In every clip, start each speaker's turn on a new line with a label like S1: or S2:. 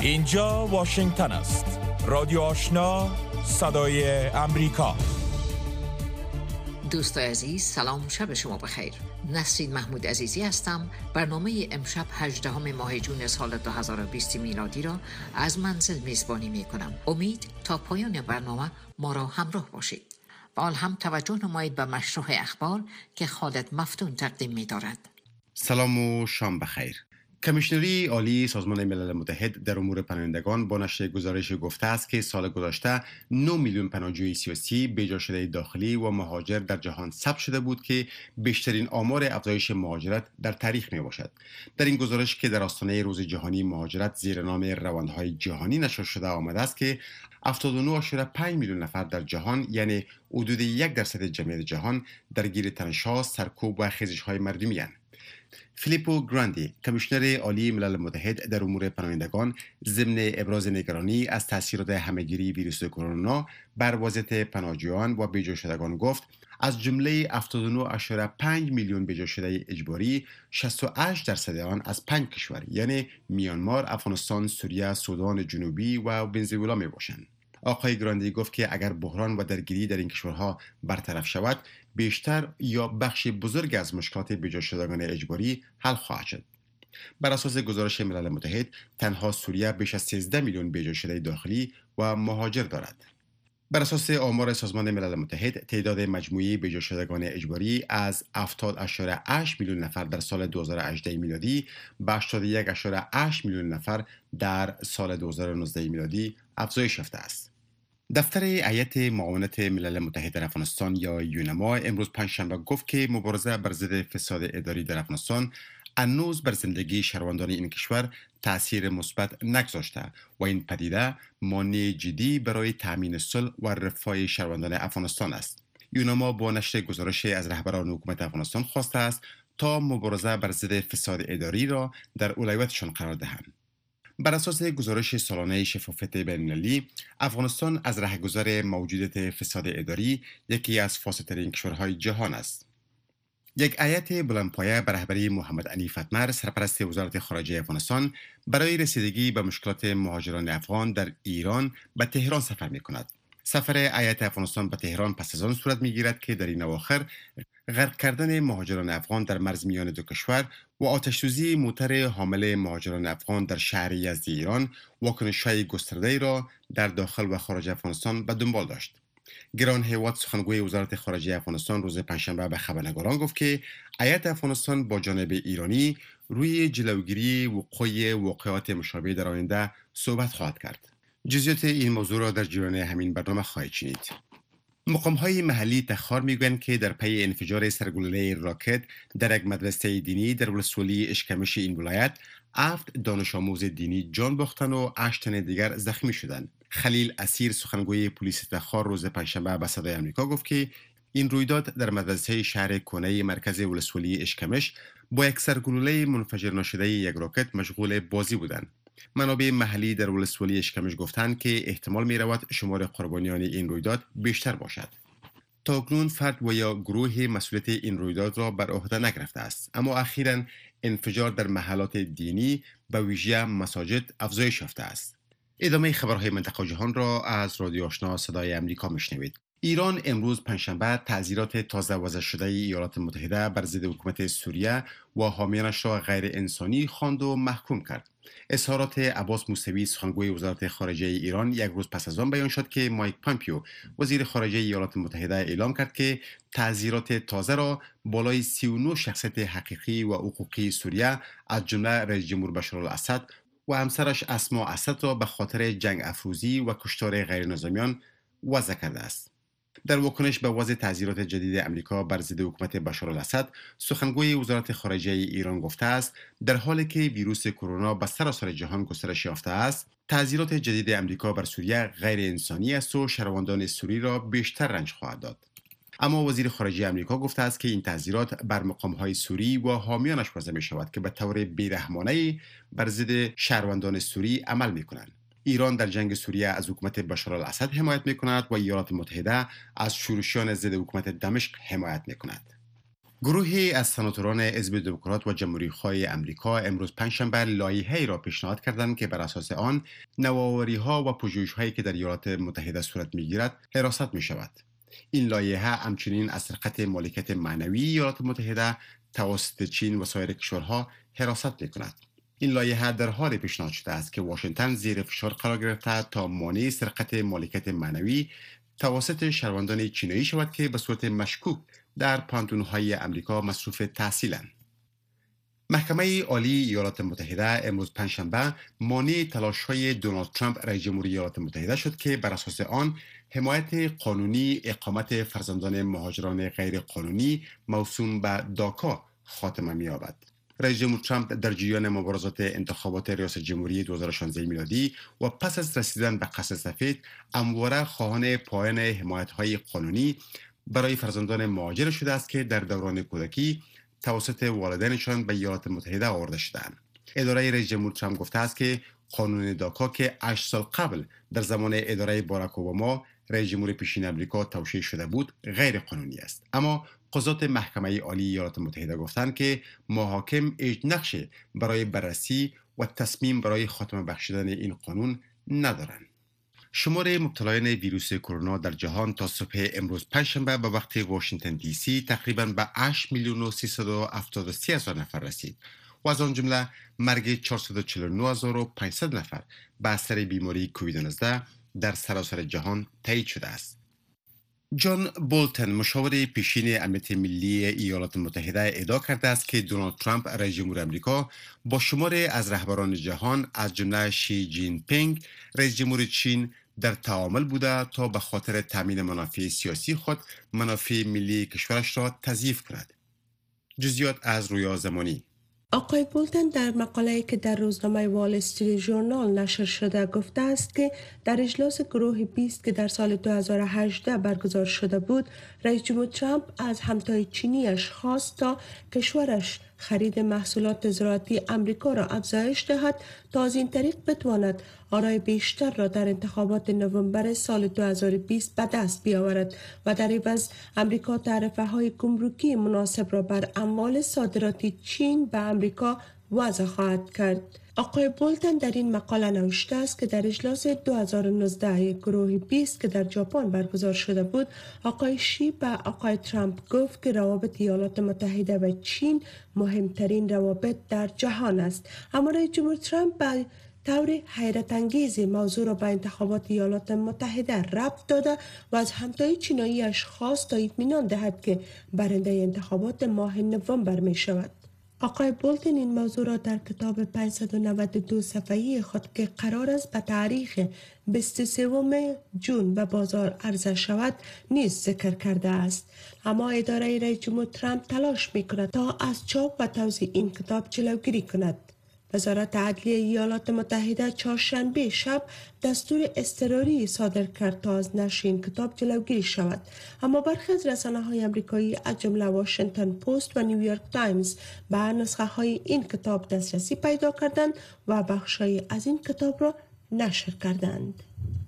S1: اینجا واشنگتن است. رادیو آشنا، صدای امریکا.
S2: دوستای عزیز، سلام، شب شما بخیر. نسرین محمود عزیزی هستم. برنامه امشب 18 ماه جون سال 2020 میلادی را از منزل میزبانی می کنم. امید تا پایان برنامه ما را همراه باشید. و حال هم توجه نمایید به مشروع اخبار که خالد مفتون تقدیم می دارد.
S3: سلام و شام بخیر. کمیشنری عالی سازمان ملل متحد در امور پناهندگان با نشر گزارش گفته است که سال گذشته 9 میلیون پناهجوی سیاسی بجا شده داخلی و مهاجر در جهان ثبت شده بود که بیشترین آمار افزایش مهاجرت در تاریخ می باشد. در این گزارش که در آستانه روز جهانی مهاجرت زیر نام روندهای جهانی نشر شده آمده است که 79.5 میلیون نفر در جهان، یعنی حدود 1% جمعیت جهان، درگیر تنش‌ها، سرکوب و خیزش‌های مردمی اند. فیلیپو گراندی، کمیشنر عالی ملل متحد در امور پناهندگان، ضمن ابراز نگرانی از تاثیرات همه‌گیری ویروس کرونا بر وضعیت پناهجویان و بیجا شدگان گفت از جمله 79.5 میلیون بیجا شده اجباری، 68% آن از 5 کشور، یعنی میانمار، افغانستان، سوریه، سودان جنوبی و ونزوئلا می باشند. آقای گراندی گفت که اگر بحران و درگیری در این کشورها برطرف شود، بیشتر یا بخش بزرگ از مشکلات بیجا شدگان اجباری حل خواهد شد. بر اساس گزارش ملل متحد، تنها سوریه بیش از 13 میلیون بیجا شده داخلی و مهاجر دارد. بر اساس آمار سازمان ملل متحد، تعداد مجموعی بیجا شدگان اجباری از 70.8 میلیون نفر در سال 2018 میلادی به 81.8 میلیون نفر در سال 2019 میلادی افزایش یافته است. دفتر هیئت معاونت ملل متحد در افغانستان یا یونما امروز پنجشنبه گفت که مبارزه بر ضد فساد اداری در افغانستان هنوز بر زندگی شهروندان این کشور تأثیر مثبت نگذاشته و این پدیده مانع جدی برای تأمین صلح و رفاه شهروندان افغانستان است. یونما با نشر گزارش از رهبران حکومت افغانستان خواسته است تا مبارزه بر ضد فساد اداری را در اولویتشان قرار دهند. بر اساس گزارش سالانه شفافیت بین‌المللی، افغانستان از رهگذر موجودیت فساد اداری یکی از فاسدترین کشورهای جهان است. یک هیئت بلندپایه به رهبری محمد علی فتمر، سرپرست وزارت خارجه افغانستان، برای رسیدگی به مشکلات مهاجران افغان در ایران به تهران سفر می‌کند. سفر هیئت افغانستان به تهران پس از آن صورت می‌گیرد که در این اواخر غرق کردن مهاجران افغان در مرز میان دو کشور و آتش‌سوزی موتر حامل مهاجران افغان در شهر یزد ایران واکنش‌های گسترده‌ای را در داخل و خارج افغانستان به دنبال داشت. گران هیوات، سخنگوی وزارت خارجه افغانستان، روز پنجشنبه به خبرنگاران گفت که هیئت افغانستان با جانب ایرانی روی جلوگیری وقوع واقعات مشابه در آینده صحبت خواهد کرد. جزئیات این موضوع را در جریان همین برنامه خواهید شنید. مقام‌های محلی تخار می‌گویند که در پی انفجار سرگلوله راکت در یک مدرسه دینی در ولسوالی اشکمش این ولایت 7 دانش آموز دینی جان باختند و 8 تن دیگر زخمی شدند. خلیل اسیر، سخنگوی پلیس تخار، روز پنجشنبه به صدای آمریکا گفت که این رویداد در مدرسه شهر کنه مرکز ولسوالی اشکمش با یک سرگلوله منفجر نشده یک راکت مشغول بازی بودند. منابع محلی در ولسوالی اشکمش گفتند که احتمال می رود شمار قربانیان این رویداد بیشتر باشد. تاکنون فرد و یا گروه مسئولیت این رویداد را بر عهده نگرفته است، اما اخیراً انفجار در محلات دینی به ویژه مساجد افزایش یافته است. ادامه خبرهای منطقه و جهان را از رادیو آشنا صدای امریکا میشنوید. ایران امروز پنجشنبه تعزیرات تازه وضع شده ایالات متحده بر ضد حکومت سوریه و حامیانش را غیر انسانی خواند و محکوم کرد. اظهارات عباس موسوی، سخنگوی وزارت خارجه ایران، یک روز پس از آن بیان شد که مایک پامپیو، وزیر خارجه ایالات متحده، اعلام کرد که تعزیرات تازه را بالای 39 شخصیت حقیقی و حقوقی سوریه از جمله رئیس جمهور بشار الاسد و همسرش اسما اسد را به خاطر جنگ افروزی و کشتار غیر نظامیان وضع کرده است. در واکنش به وضع تعزیرات جدید امریکا بر ضد حکومت بشار الاسد، سخنگوی وزارت خارجه ایران گفته است در حالی که ویروس کرونا به سراسر جهان گسترش یافته است، تعزیرات جدید امریکا بر سوریه غیر انسانی است و شهروندان سوری را بیشتر رنج خواهد داد. اما وزیر خارجه امریکا گفته است که این تعزیرات بر مقام‌های سوری و حامیانش وضع می‌شود که به طور بی‌رحمانه بر ضد شهروندان سوری عمل می‌کنند. ایران در جنگ سوریه از حکومت بشار الاسد حمایت می‌کند و ایالات متحده از شورشیان ضد حکومت دمشق حمایت می‌کند. گروهی از سناتوران حزب دموکرات و جمهوری‌خواه امریکا امروز پنجشنبه لایحه‌ای را پیشنهاد کردند که بر اساس آن نوآوری‌ها و پژوهش‌هایی که در ایالات متحده صورت می‌گیرد حراست می‌شود. این لایحه همچنین از سرقت مالکیت معنوی ایالات متحده توسط چین و سایر کشورها حراست می‌کند. این لایحه در حال پیشنهاد شده است که واشنگتن زیر فشار قرار گرفته تا مانع سرقت مالکیت معنوی توسط شهروندان چینایی شود که به صورت مشکوک در پانتون‌های امریکا مصروف تحصیلند. محکمه عالی ایالات متحده امروز پنجشنبه مانع تلاش‌های دونالد ترامپ رئیس جمهوری ایالات متحده شد که بر اساس آن حمایت قانونی اقامت فرزندان مهاجران غیر قانونی موسوم به داکا خاتمه می‌یابد. رئیس جمهور ترامپ در جریان مبارزات انتخابات ریاست جمهوری 2016 میلادی و پس از رسیدن به قصر سفید همواره خواهان پایان حمایت‌های قانونی برای فرزندان مهاجر شده است که در دوران کودکی توسط والدینشان به ایالات متحده آورده شدند. اداره رئیس جمهور ترامپ گفته است که قانون داکا که 8 سال قبل در زمان اداره باراک اوباما رئیس جمهور پیشین آمریکا توشیح شده بود غیر قانونی است. اما قضات محکمه عالی ایالات متحده گفتند که محاکم هیچ نقشی برای بررسی و تصمیم برای خاتمه بخشیدن این قانون ندارند. شمار مبتلایان ویروس کرونا در جهان تا صبح امروز پنجشنبه به وقت واشنگتن دی سی تقریباً به 8,373,000 نفر رسید و از آن جمله مرگ 449,500 نفر به اثر بیماری کووید 19 در سراسر جهان تایید شده است. جان بولتن مشاور پیشین امنیت ملی ایالات متحده ادعا کرده است که دونالد ترامپ رئیس جمهور آمریکا با شمار از رهبران جهان از جمله شی جین پینگ رئیس جمهور چین در تعامل بوده تا به خاطر تامین منافع سیاسی خود منافع ملی کشورش را تضعیف کند. جزئیات از رویا زمانی.
S4: آقای بولتن در مقاله‌ای که در روزنامه وال استریت ژورنال نشر شده گفته است که در اجلاس گروه 20 که در سال 2018 برگزار شده بود، رئیس جمهور ترامپ از همتای چینیش خواست تا کشورش خرید محصولات زراعتی امریکا را افزایش دهد تا از این طریق بتواند آرای بیشتر را در انتخابات نوامبر سال 2020 به دست بیاورد و در عوض امریکا تعرفه‌های گمرکی مناسب را بر اموال صادراتی چین به امریکا وضع خواهد کرد. آقای بولتن در این مقاله نوشته است که در اجلاس 2019 گروه 20 که در ژاپن برگزار شده بود، آقای شی به آقای ترامپ گفت که روابط ایالات متحده و چین مهمترین روابط در جهان است. اما رئیس جمهور ترامپ به طور حیرت انگیز موضوع را به انتخابات ایالات متحده ربط داده و از همتای چینایی‌اش خواست تا اطمینان دهد که برنده انتخابات ماه نوامبر می شود. آقای بولتن این موضوع را در کتاب 592 صفحه‌ای خود که قرار است به تاریخ 23 جون به بازار عرضه شود نیز ذکر کرده است. اما اداره رئیس جمهور ترامپ تلاش می‌کند تا از چاپ و توزیع این کتاب جلوگیری کند. وزارت عدلیه ایالات متحده چهارشنبه شب دستور اضطراری صادر کرد تا از نشر این کتاب جلوگیری شود، اما برخی از رسانه‌های آمریکایی از جمله واشنگتن پست و نیویورک تایمز به نسخه‌های این کتاب دسترسی پیدا کردند و بخش‌هایی از این کتاب را نشر کردند.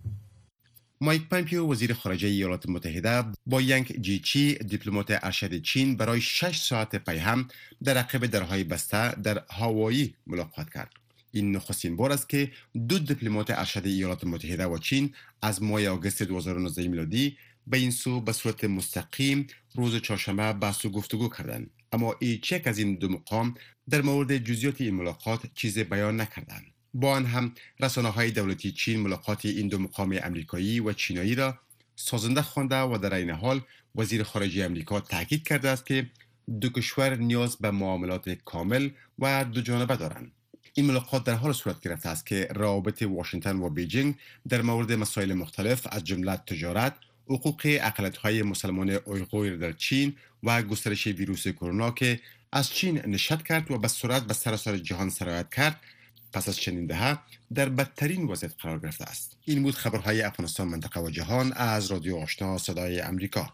S3: مایک پامپیو وزیر خارجه ایالات متحده با ینگ جیچی دیپلمات ارشد چین برای 6 ساعت پی هم در عقب درهای بسته در هاوایی ملاقات کرد. این نخستین بار است که دو دیپلمات ارشد ایالات متحده و چین از ماه آگوست 2019 میلادی به این سو به صورت مستقیم روز چهارشنبه بحث و گفتگو کردند، اما هیچ یک از این دو مقام در مورد جزئیات این ملاقات چیزی بیان نکردند. با آن هم رسانه‌های دولتی چین ملاقات این دو مقام آمریکایی و چینایی را سازنده خوانده و در این حال وزیر خارجه آمریکا تاکید کرده است که دو کشور نیاز به معاملات کامل و دو جانبه دارند. این ملاقات در حال صورت گرفته است که روابط واشنگتن و بیجینگ در مورد مسائل مختلف از جمله تجارت، حقوق اقلیت‌های مسلمان اویغور در چین و گسترش ویروس کرونا که از چین نشأت کرد و به سرعت به سراسر جهان سرایت کرد، پس از چندین دهه در بدترین وضعیت قرار گرفته است. این بود خبرهای افغانستان، منطقه و جهان از رادیو آشنا صدای امریکا.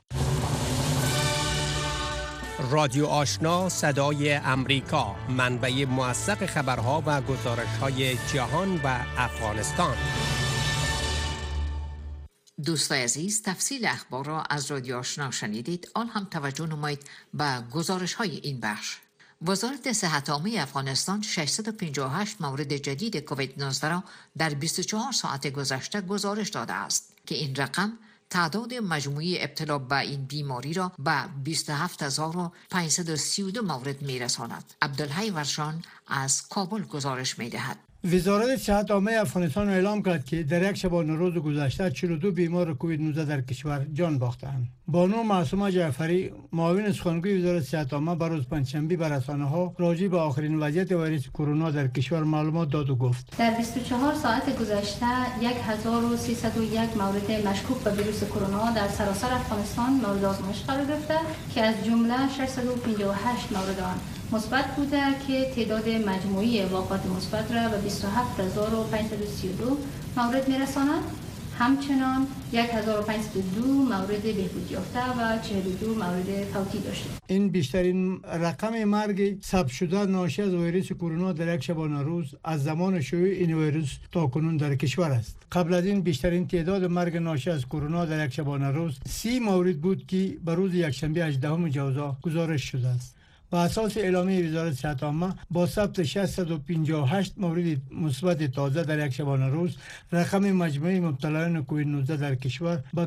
S5: رادیو آشنا صدای امریکا، منبع موثق خبرها و گزارش‌های جهان و افغانستان.
S2: دوستای عزیز، تفصیل اخبار را از رادیو آشنا شنیدید. آن هم توجه نمایید به گزارش های این بخش. وزارت صحت عامه افغانستان 658 مورد جدید کووید 19 را در 24 ساعت گذشته گزارش داده است که این رقم تعداد مجموعی ابتلا به این بیماری را به 27532 مورد میرساند. عبدالحی ورشان از کابل گزارش میدهد.
S6: وزارت صحت عامه افغانستان اعلام کرد که در یک شبانه روز گذشته 42 بیمار کووید 19 در کشور جان باختند. بانو معصومه جعفری، معاون سخنگوی وزارت صحت عامه، بر روز پنجشنبه بر رسانه‌ها راجع به آخرین وضعیت ویروس کرونا در کشور معلومات داد و گفت:
S7: در 24 ساعت گذشته 1301 مورد مشکوک به ویروس کرونا در سراسر افغانستان مورد آزمایش قرار گرفته که از جمله 658 مورد آن مثبت بوده که تعداد مجموعی واقعات مثبت را به 27532 مورد میرساند. همچنان 1502 مورد بهبود یافته و 42 مورد فوتی داشته.
S6: این بیشترین رقم مرگ ثبت شده ناشی از ویروس کرونا در یک شبانه روز از زمان شیوع این ویروس تا کنون در کشور است. قبل از این بیشترین تعداد مرگ ناشی از کرونا در یک شبانه روز 30 مورد بود که بر روز یکشنبه 18 جوزا گزارش شده است. با اساس اعلامیه وزارت صحت عامه با ثبت 658 مورد مثبت تازه در یک شبانه روز، رقم مجموعی مبتلایان کووید 19 در کشور به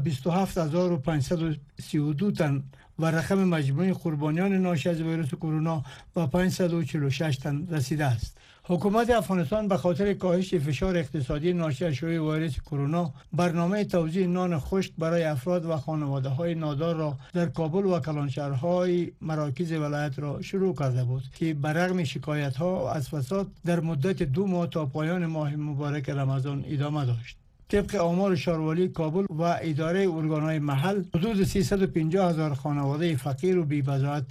S6: 27532 تن و رقم مجموعی قربانیان ناشی از ویروس کرونا به 546 تن رسیده است. حکومت افغانستان به خاطر کاهش فشار اقتصادی ناشی از شیوع ویروس کرونا برنامه توزیع نان خشک برای افراد و خانواده‌های نادار را در کابل و کلانشهرهای مراکز ولایت را شروع کرده بود که برغم شکایت‌ها از فساد در مدت 2 ماه تا پایان ماه مبارک رمضان ادامه داشت. طبق آمار شاروالی کابل و اداره ارگان‌های محل، حدود 350,000 خانواده فقیر و بی‌بضاعت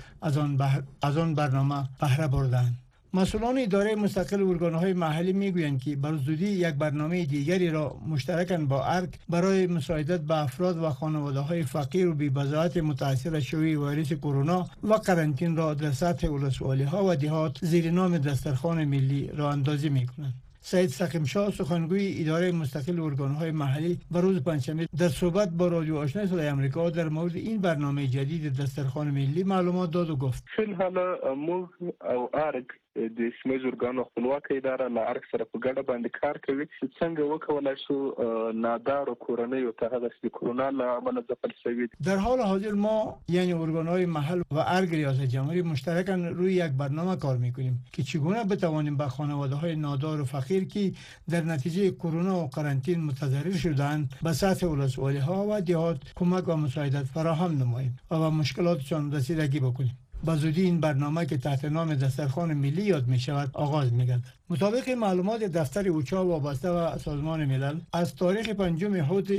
S6: از آن برنامه بهره بردند. مسئولان اداره مستقل ارگان‌های محلی میگویند که بر زودی یک برنامه دیگری را مشترکاً با ارگ برای مساعدت به افراد و خانواده‌های فقیر و بی‌بضاعت متأثر از شیوع ویروس کرونا و قرنطینه را در سطح ولسوالی‌ها و دهات زیر نام دسترخوان ملی راه اندازی می‌کنند. سید سقیمشاه، سخنگوی اداره مستقل ارگان‌های محلی، بر روز پنجشنبه در صحبت با رادیو آشنا صدای آمریکا در مورد این برنامه جدید دسترخوان ملی معلومات داد و گفت:
S8: فل حالا موږ او ارګ د سیمه ارګانو خپلواک اداره له ارګ سره په ګډه باندې کار کوي چې څنګه وکولای شو نادار او کورنۍ او ته د کرونا له امله ځپل شوی.
S6: در حال حاضر ما یعنی ارگان‌های محل و ارگ ریاست جمهوری مشترکاً روی یک برنامه کار می‌کنیم که چگونه بتوانیم به خانواده‌های نادار و فقیر که در نتیجه کرونا و قرنطینه متضرر شدند به سطح ولسوالی‌ها و دهات کمک و مساعدت فراهم نماییم و به مشکلاتشان رسیدگی بکنیم. به زودی این برنامه که تحت نام دسترخوان ملی یاد می شود آغاز می گردد. مطابق معلومات دفتر اوچا وابسته و سازمان ملل، از تاریخ 5 حوت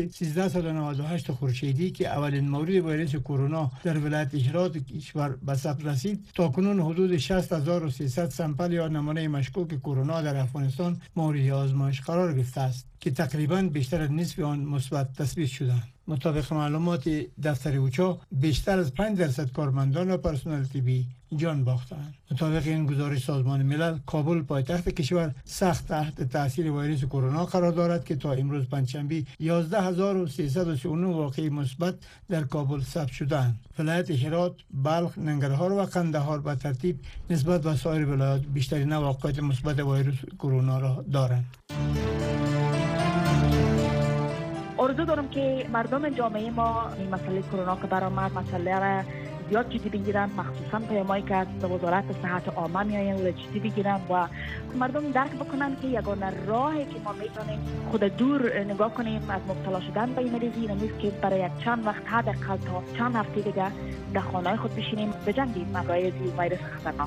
S6: 1398 خورشیدی که اولین مورد ویروس کرونا در ولایت هرات کشور به ثبت رسید تا کنون حدود 60300 سامپل یا نمونه مشکوک کرونا در افغانستان مورد آزمایش قرار گرفته است که تقریباً بیشتر از نصف آن مثبت تثبیت شدند. مطابق معلومات دفتر اوچا بیشتر از 5% کارمندان و پرسنل طبی جان باختند. مطابق این گزارش سازمان ملل، کابل پایتخت کشور سخت تحت تاثیر ویروس کرونا قرار دارد که تا امروز پنجشنبه 11339 واقعه مثبت در کابل ثبت شدند. ولایت هرات، بلخ، ننگرهار و قندهار به ترتیب نسبت به سایر ولایات بیشترین واقعات مثبت ویروس کرونا را دارند.
S9: آرزو دارم که مردم جامعه ما این مسئله کرونا که برآمد مسئله را زیاد جدی بگیرن، مخصوصا پیامایی که از وزارت صحت عامه میآیند و جدی بگیرن و مردم درک بکنن که یگانه راهی که ما میتونیم خود دور نگاه کنیم از مبتلا شدن به این مریضی نیست که برای یک چند وقت حداقل تا چند هفته دیگه در خانه‌های خود بشینیم بجنگیم مقایض ویروس خطرناک.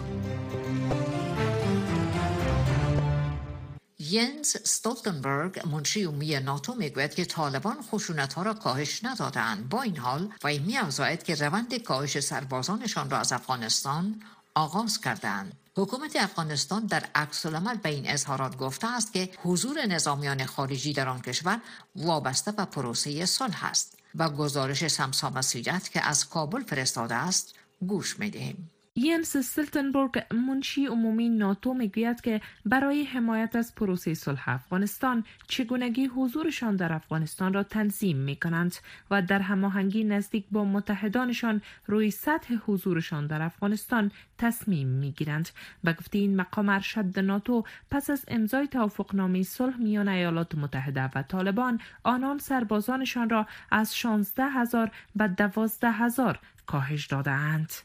S2: ینس استولتنبرگ، منشی عمومی ناتو، میگوید که طالبان خشونت‌ها را کاهش ندادند. با این حال وی می‌افزاید که روند کاهش سربازانشان را از افغانستان آغاز کردند. حکومت افغانستان در عکس‌العمل به این اظهارات گفته است که حضور نظامیان خارجی در آن کشور وابسته به پروسه صلح است. و گزارش سمسا مسیرت که از کابل فرستاده است گوش می‌دهیم.
S10: ینس استولتنبرگ منشی عمومی ناتو میگوید که برای حمایت از پروسه صلح افغانستان چگونگی حضورشان در افغانستان را تنظیم میکنند و در هماهنگی نزدیک با متحدانشان روی سطح حضورشان در افغانستان تصمیم میگیرند. به گفته این مقام ارشد ناتو پس از امضای توافقنامه صلح میان ایالات متحده و طالبان، آنان سربازانشان را از 16,000 به 12,000 کاهش داده‌اند.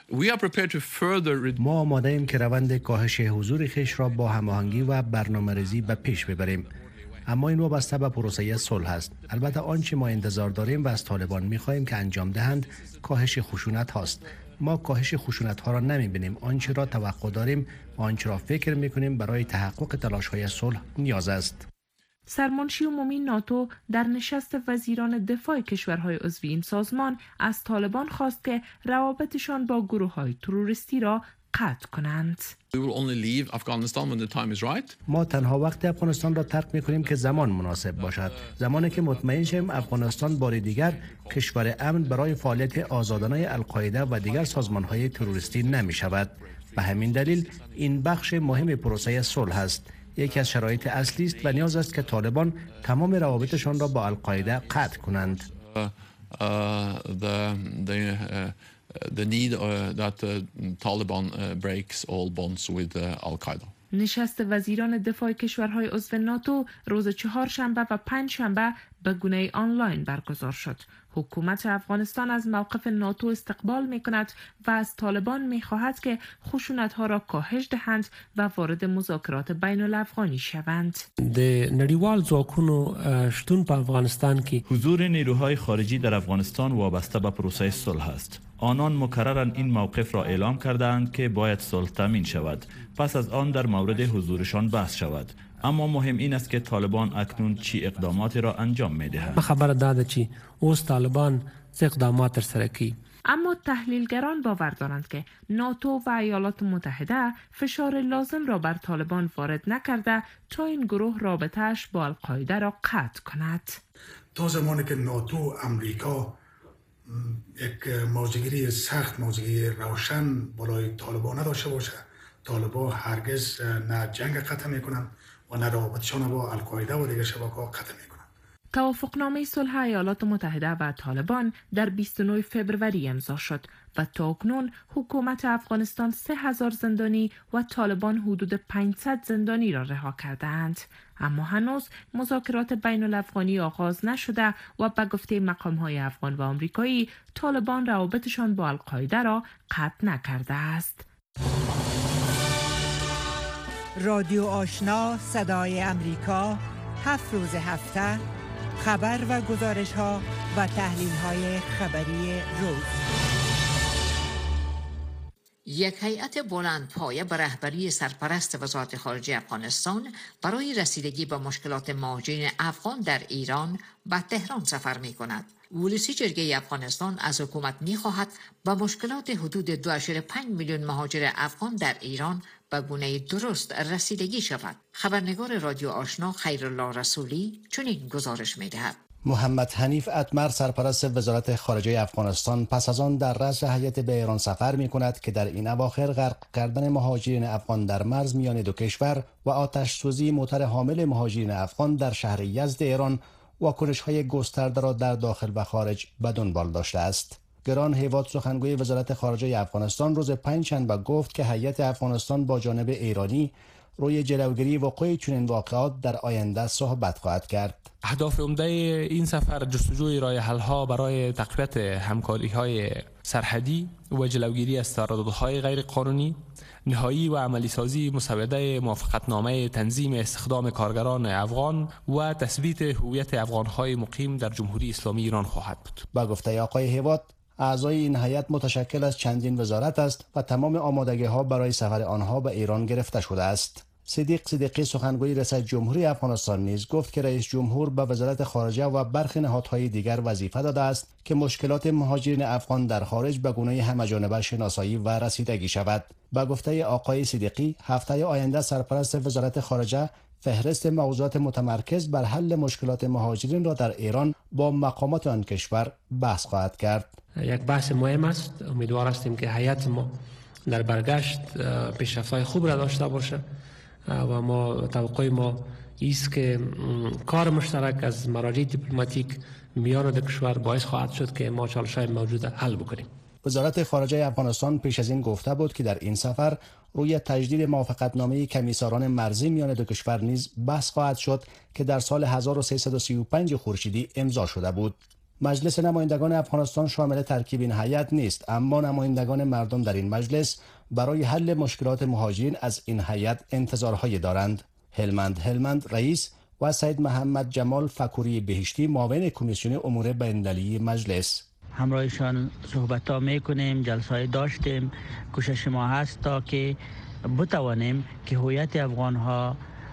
S11: ما آماده ایم که روند کاهش حضور خویش را با هماهنگی و برنامه‌ریزی به پیش ببریم، اما این وابسته به پروسه صلح است. البته آنچه ما انتظار داریم و از طالبان می‌خواهیم که انجام دهند کاهش خشونت هاست. ما کاهش خشونت ها را نمی‌بینیم. آنچه را توقع داریم و آنچه را فکر می‌کنیم برای تحقق تلاش‌های صلح نیاز است.
S10: سرمنشی عمومی ناتو در نشست وزیران دفاع کشورهای عضو این سازمان از طالبان خواست که روابطشان با گروه‌های تروریستی را قطع کنند.
S11: ما تنها وقت افغانستان را ترک می‌کنیم که زمان مناسب باشد. زمانی که مطمئن شیم افغانستان بار دیگر کشور امن برای فعالیت آزادانه القاعده و دیگر سازمان‌های تروریستی نمی‌شود. به همین دلیل این بخش مهم پروسه صلح است. یکی از شرایط اصلی است و نیاز است که طالبان تمام روابطشان را با القاعده قطع کنند.
S12: The need that Taliban breaks all bonds with Al-Qaeda.
S10: نشست وزیران دفاع کشورهای عضو ناتو روز چهارشنبه و پنجشنبه به گونه آنلاین برگزار شد. حکومت افغانستان از موقف ناتو استقبال می کند و از طالبان می خواهد که خشونت‌ها را کاهش دهند و وارد مذاکرات بین الافغانی شوند.
S13: د نړیوال ځواکونو شتون په افغانستان کې
S14: حضور نیروهای خارجی در افغانستان وابسته به پروسه صلح است. آنان مکرراً این موقف را اعلام کردند که باید صلح تامین شود. پس از آن در مورد حضورشان بحث شود. اما مهم این است که طالبان اکنون چی اقداماتی را انجام می‌دهند.
S13: خبر داده چی اوس طالبان چه اقدامات سره کوي.
S10: اما تحلیلگران باور دارند که ناتو و ایالات متحده فشار لازم را بر طالبان وارد نکرده تا این گروه رابطه‌اش با القاعده را قطع کند.
S15: تا زمانی که ناتو امریکا یک موضوعگیری سخت، موضوعگیری روشن برای طالبان نداشته باشه، طالبان هرگز نه جنگ قطع میکنن و نه رابطشان با القاعده و دیگر شبکه‌ها قطع میکنن.
S10: توافقنامه صلح ایالات متحده و طالبان در 29 فوریه امضا شد و تاکنون حکومت افغانستان 3,000 زندانی و طالبان حدود 500 زندانی را رها کردند. اما هنوز مذاکرات بین الافغانی آغاز نشده و به گفته مقام‌های افغان و آمریکایی طالبان روابطشان با القاعده را قطع نکرده است.
S16: رادیو آشنا صدای امریکا 7 روز هفته خبر و گزارش ها و تحلیل های خبری روز.
S2: یک هیئت بلندپایه به رهبری سرپرست وزارت خارجه افغانستان برای رسیدگی به مشکلات مهاجرین افغان در ایران به تهران سفر می کند. ولسی جرگه افغانستان از حکومت می خواهد به مشکلات حدود 2.5 میلیون مهاجر افغان در ایران به گونه درست رسیدگی شود. خبرنگار رادیو آشنا خیرالله رسولی چنین گزارش می دهد.
S11: محمد حنیف اتمر سرپرست وزارت خارجه افغانستان پس از آن در رأس هیئت به ایران سفر می کند که در این اواخر غرق کردن مهاجرین افغان در مرز میان دو کشور و آتش سوزی موتر حامل مهاجرین افغان در شهر یزد ایران واکنش‌های گسترده را در داخل و خارج به دنبال داشته است. گران هیواد سخنگوی وزارت خارجه افغانستان روز پنجشنبه گفت که هیئت افغانستان با جانب ایرانی روی جلوگیری وقوع چنین واقعات در آینده صحبت خواهد کرد.
S17: اهداف عمده این سفر جستجوی راه حل‌ها برای تقویت همکاری‌های سرحدی و جلوگیری از ترددهای غیر قانونی، نهایی و عملی سازی مسوده موافقتنامه تنظیم استخدام کارگران افغان و تثبیت هویت افغان‌های مقیم در جمهوری اسلامی ایران خواهد بود.
S11: با گفته آقای هیواد، اعضای این هیئت متشکل از چندین وزارت است و تمام آمادگی‌ها برای سفر آنها به ایران گرفته شده است. صدیقی سخنگوی رئیس جمهوری افغانستان نیز گفت که رئیس جمهور به وزارت خارجه و برخی نهادهای دیگر وظیفه داده است که مشکلات مهاجرین افغان در خارج به گونه همه‌جانبه شناسایی و رسیدگی شود. با گفته آقای صدیقی، هفته آینده سرپرست وزارت خارجه فهرست موضوعات متمرکز بر حل مشکلات مهاجرین را در ایران با مقامات آن کشور بحث خواهد کرد.
S13: یک بحث مهم است. امیدوار هستیم که هیئت ما در برگشت پیشرفت‌های خوب را داشته باشه و ما توقع ما است که کار مشترک از مراجع دیپلماتیک میان دو کشور باعث خواهد شد که ما چالش‌های موجود حل بکنیم.
S11: وزارت خارجه افغانستان پیش از این گفته بود که در این سفر روی تجدید موافقتنامه کمیساران مرزی میان دو کشور نیز بحث خواهد شد که در سال 1335 خورشیدی امضا شده بود. مجلس نمایندگان افغانستان شامل ترکیب این هیئت نیست، اما نمایندگان مردم در این مجلس برای حل مشکلات مهاجرین از این هیئت انتظارهای دارند. هلمند رئیس و سید محمد جمال فکوری بهشتی معاون کمیسیون امور بین‌المللی مجلس.
S18: همراهشان صحبت ها میکنیم، جلسه داشتیم. کوشش ما هست تا که بتوانیم که هویت افغان ها،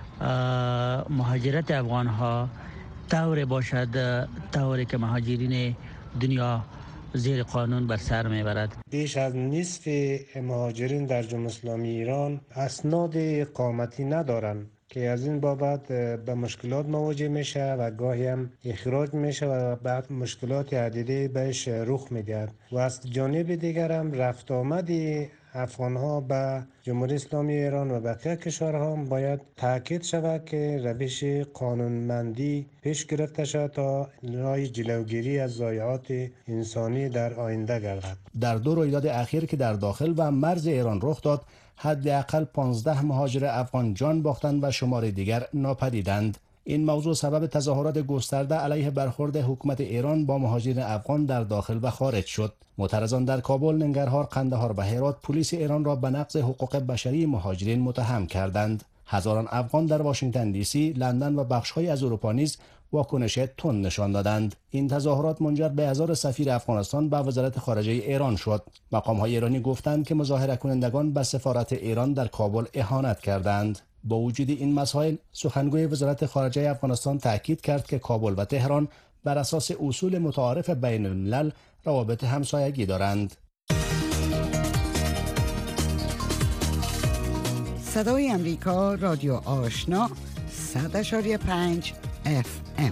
S18: مهاجرت افغان ها طور باشد طوری که مهاجرین دنیا زیر قانون بر سر میبرد.
S19: بیش از نصف مهاجرین در جمهوری اسلامی ایران اسناد اقامتی ندارند که از این بابت به مشکلات مواجه میشه و گاهی هم اخراج میشه و بعد مشکلات عدیده بهش رخ میدهد. و از جانب دیگر هم رفت آمد افغان‌ها به جمهوری اسلامی ایران و بقیه کشورها باید تاکید شود که روش قانونمندی پیش گرفته شود تا راه جلوگیری از ضایعات انسانی در آینده گردد.
S11: در دو رویداد اخیر که در داخل و مرز ایران رخ داد، حداقل 15 مهاجر افغان جان باختند و شمار دیگر ناپدیدند. این موضوع سبب تظاهرات گسترده علیه برخورد حکومت ایران با مهاجرین افغان در داخل و خارج شد. معترضان در کابل، ننگرهار، قندهار و هرات پلیس ایران را به نقض حقوق بشری مهاجرین متهم کردند. هزاران افغان در واشنگتن دی سی، لندن و بخش‌های از اروپا نیز واکنش تند نشان دادند. این تظاهرات منجر به احضار سفیر افغانستان به وزارت خارجه ایران شد. مقام‌های ایرانی گفتند که مظاهره کنندگان به سفارت ایران در کابل اهانت کردند. با وجود این مسائل، سخنگوی وزارت خارجه افغانستان تاکید کرد که کابل و تهران بر اساس اصول متعارف بین الملل روابط همسایگی دارند.
S16: صدای امریکا، رادیو آشنا، 100.5 FM.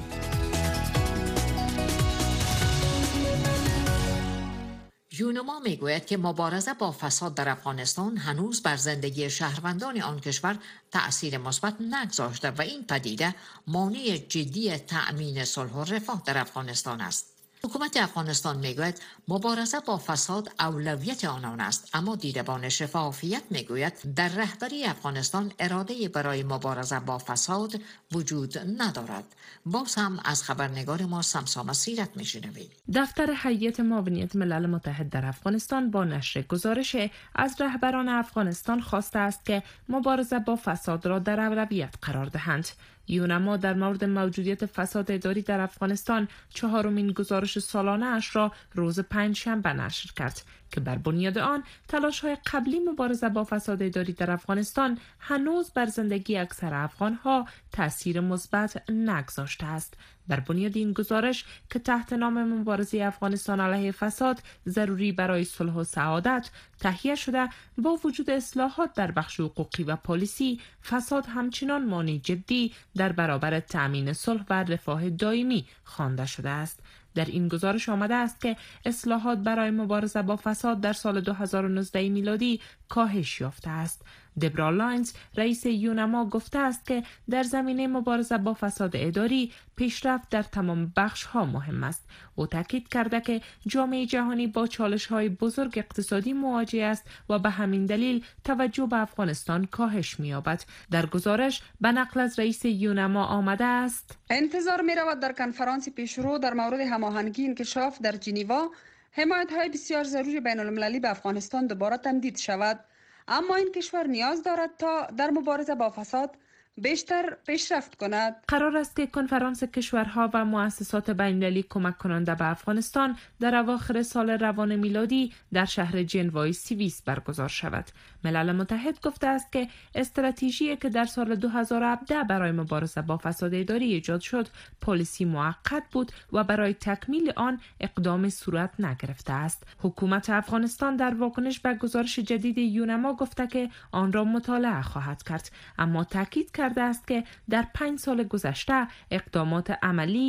S2: یونما میگوید که مبارزه با فساد در افغانستان هنوز بر زندگی شهروندان آن کشور تأثیر مثبت نگذاشته و این پدیده مانع جدی تأمین صلح و رفاه در افغانستان است. حکومت افغانستان میگوید مبارزه با فساد اولویت آنان است، اما دیدبان شفافیت میگوید در رهبری افغانستان اراده برای مبارزه با فساد وجود ندارد. باز هم از خبرنگار ما سمسام سیرت میشنویم.
S10: دفتر هیئت معاونیت ملل متحد در افغانستان با نشر گزارش از رهبران افغانستان خواسته است که مبارزه با فساد را در اولویت قرار دهند. یونما در مورد موجودیت فساد اداری در افغانستان چهارمین گزارش سالانه اش را روز پنجشنبه نشر کرد که بر بنیاد آن تلاش‌های قبلی مبارزه با فساد اداری در افغانستان هنوز بر زندگی اکثر افغان‌ها تأثیر مثبت نگذاشته است. بر بنیاد این گزارش که تحت نام مبارزه افغانستان علیه فساد ضروری برای صلح و سعادت تهیه شده، با وجود اصلاحات در بخش حقوقی و پلیسی، فساد همچنان مانع جدی در برابر تأمین صلح و رفاه دائمی خوانده شده است. در این گزارش آمده است که اصلاحات برای مبارزه با فساد در سال 2019 میلادی کاهش یافته است. دبرا لاینز رئیس یونما گفته است که در زمینه مبارزه با فساد اداری پیشرفت در تمام بخش‌ها مهم است. او تاکید کرده که جامعه جهانی با چالش‌های بزرگ اقتصادی مواجه است و به همین دلیل توجه به افغانستان کاهش می‌یابد. در گزارش به نقل از رئیس یونما آمده است:
S20: انتظار می‌رود در کنفرانس پیشرو در مورد هماهنگی انکشاف در ژنو حمایت‌های بسیار ضروری بین‌المللی به افغانستان دوباره تمدید شود، اما این کشور نیاز دارد تا در مبارزه با فساد بیشتر پیشرفت کند.
S10: قرار است که کنفرانس کشورها و مؤسسات بین‌المللی کمک کننده به افغانستان در اواخر سال روان میلادی در شهر ژنوای سوئیس برگزار شود. ملل متحد گفته است که استراتژی که در سال 2017 برای مبارزه با فساد اداری ایجاد شد، پالیسی موقت بود و برای تکمیل آن اقدام صورت نگرفته است. حکومت افغانستان در واکنش به گزارش جدید یونما گفته که آن را مطالعه خواهد کرد، اما تاکید کرده است که در 5 سال گذشته اقدامات عملی،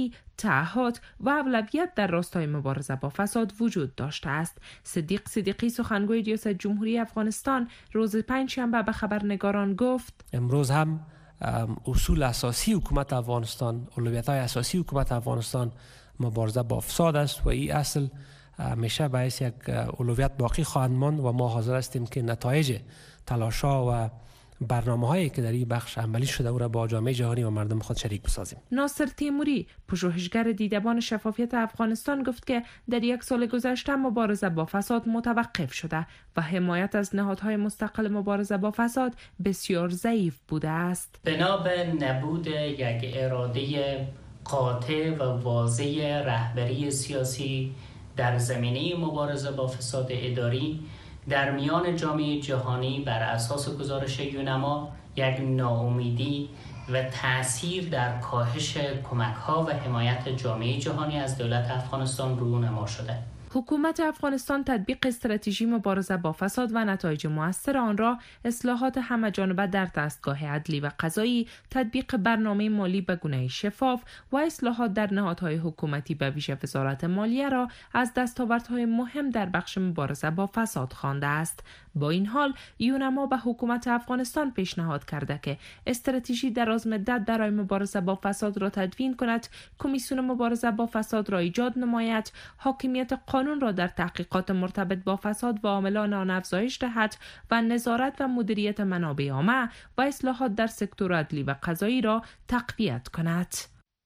S10: تعهد و اولویت در راستای مبارزه با فساد وجود داشته است. صدیق صدیقی سخنگوی ریاست جمهوری افغانستان روز پنجشنبه به خبرنگاران گفت
S13: امروز هم اصول اساسی حکومت افغانستان، اولویت‌های اساسی حکومت افغانستان مبارزه با فساد است و این اصل همیشه باعث یک اولویت باقی خواهد ماند و ما حاضر هستیم که نتایج تلاش‌ها و برنامه‌هایی که در این بخش عملی شده او را با جامعه جهانی و مردم خود شریک بسازیم.
S10: ناصر تیموری پژوهشگر دیدبان شفافیت افغانستان گفت که در یک سال گذشته مبارزه با فساد متوقف شده و حمایت از نهادهای مستقل مبارزه با فساد بسیار ضعیف بوده است.
S21: بنا به نبود یک اراده قاطع و واضح رهبری سیاسی در زمینه مبارزه با فساد اداری در میان جامعه جهانی بر اساس گزارش یونما یک ناامیدی و تأثیر در کاهش کمک‌ها و حمایت جامعه جهانی از دولت افغانستان رونما شده.
S10: حکومت افغانستان تطبیق استراتژی مبارزه با فساد و نتایج مؤثر آن را اصلاحات همه‌جانبه در دستگاه عدلی و قضایی، تطبیق برنامه مالی به گونه شفاف و اصلاحات در نهادهای حکومتی به ویژه وزارت مالیه را از دستاوردهای مهم در بخش مبارزه با فساد خوانده است. با این حال یونما به حکومت افغانستان پیشنهاد کرده که استراتژی درازمدت برای مبارزه با فساد را تدوین کند، کمیسیون مبارزه با فساد را ایجاد نماید، حاکمیت قانون را در تحقیقات مرتبط با فساد و عاملان آن افزایش دهد و نظارت و مدیریت منابع عامه و اصلاحات در سکتور عدلی و قضایی را تقویت کند.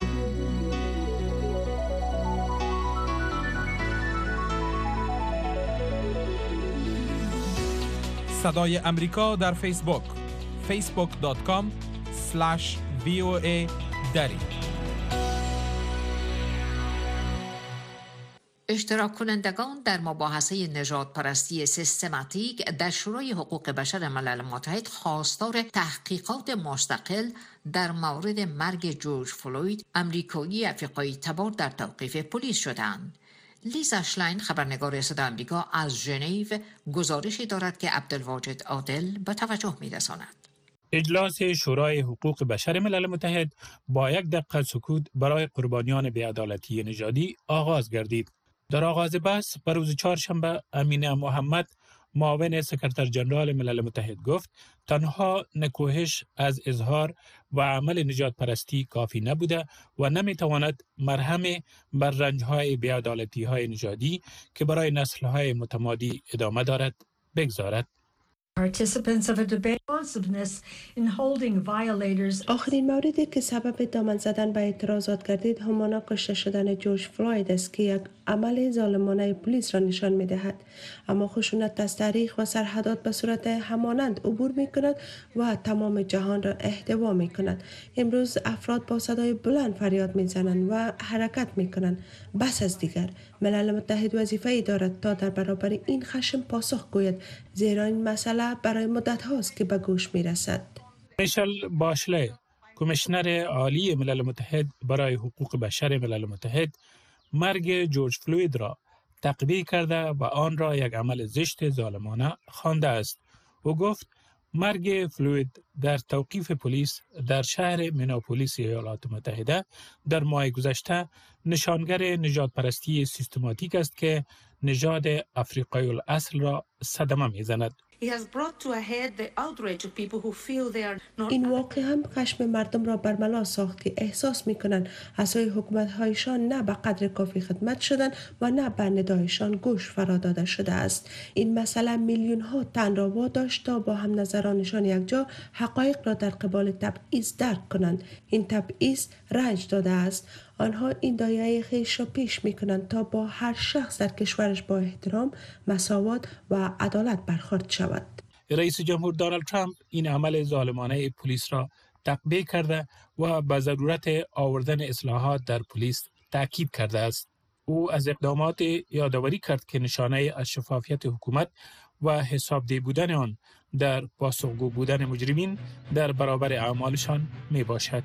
S1: صدای امریکا در فیسبوک facebook.com/VOA دری.
S2: اشتراک کنندگان در مباحثه نژاد پرستی سیستماتیک در شورای حقوق بشر ملل متحد خواستار تحقیقات مستقل در مورد مرگ جورج فلوید، امریکایی افریقایی تبار در توقیف پلیس شدند. لیزا شلاین خبرنگار صدای آمریکا از ژنو گزارشی دارد که عبدالواجد عادل به توجه می‌رساند.
S22: اجلاس شورای حقوق بشر ملل متحد با یک دقیقه سکوت برای قربانیان بی‌عدالتی نژادی آغاز گردید. در آغاز بحث بر روز چهارشنبه امینه محمد، معاون سکرتر جنرال ملل متحد گفت تنها نکوهش از اظهار و عمل نژاد پرستی کافی نبوده و نمیتواند مرهم بر رنج‌های بی‌عدالتی‌های نژادی که برای نسل‌های متمادی ادامه دارد بگذارد.
S4: آخرین موردی که سبب دامن زدن به اعتراضات گردید همانا کشته شدن جورج فلوید است که یک عمل ظالمانه پلیس را نشان می دهد. اما خشونت از تاریخ و سرحدات به صورت همانند عبور می کند و تمام جهان را احتوا می کند. امروز افراد با صدای بلند فریاد می زنند و حرکت می کنند. بس از دیگر، ملل متحد وظیفه‌ای دارد تا در برابر این خشم پاسخ گوید، زیرا این مسئله برای مدت هاست که به گوش می رسد.
S22: میشل باشله، کمیشنر عالی ملل متحد برای حقوق بشر ملل متحد، مرگ جورج فلوید را تقبیح کرده و آن را یک عمل زشت ظالمانه خوانده است. او گفت مرگ فلوید در توقیف پلیس در شهر میناپولیس ایالات متحده در ماه گذشته نشانگر نژاد پرستی سیستماتیک است که نژاد افریقایی الاصل را صدمه می‌زند.
S4: این واقع هم خشم مردم را برملا ساخت که احساس می‌کنند اعضای حکومت‌هایشان نه به قدر کافی خدمت شدند و نه به ندایشان گوش فرا داده شده است. این مسئله میلیون‌ها تن را واداشت تا با هم نظرانشان یکجا حقایق را در قبال تبعیض درک کنند. این تبعیض رنج داده است. آنها این دایره خویش را پیش می‌کنند تا با هر شخص در کشورش با احترام، مساوات و عدالت برخورد شود.
S22: رئیس جمهور دونالد ترامپ این عمل ظالمانه پلیس را تقبیح کرده و به ضرورت آوردن اصلاحات در پلیس تاکید کرده است. او از اقدامات یادآوری کرد که نشانه از شفافیت حکومت و حسابدهی بودن آن در پاسخگو بودن مجرمین در برابر اعمالشان می باشد.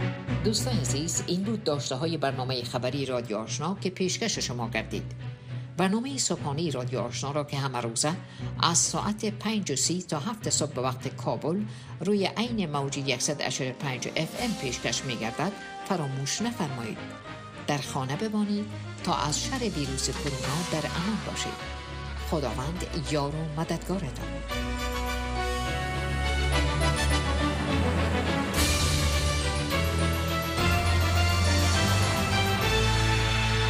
S2: دوستان عزیز، این بود داشته های برنامه خبری رادیو آشنا که پیشکش شما گردید. برنامه صبحانه رادیو آشنا را که همه روزه از ساعت 5:30 تا 7 صبح به وقت کابل روی عین موج 100.5 FM پیشکش می گردد فراموش نفرمایید. در خانه بمانید تا از شر ویروس کرونا در امان باشید. خداوند یار و مددگارتان.